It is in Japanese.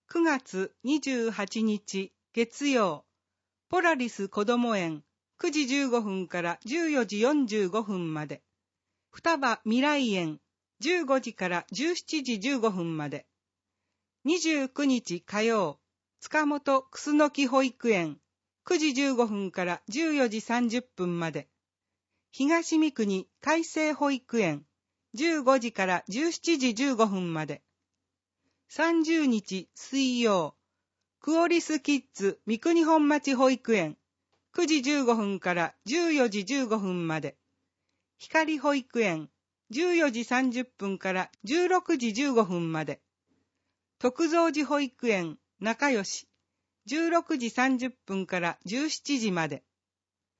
9月28日月曜、ポラリスこども園9時15分から14時45分まで。双葉未来園15時から17時15分まで。29日火曜、塚本くすのき保育園9時15分から14時30分まで。東三国海星保育園15時から17時15分まで。30日水曜、クオリスキッズ三国本町保育園9時15分から14時15分まで。光保育園14時30分から16時15分まで。徳蔵寺保育園仲良し16時30分から17時まで。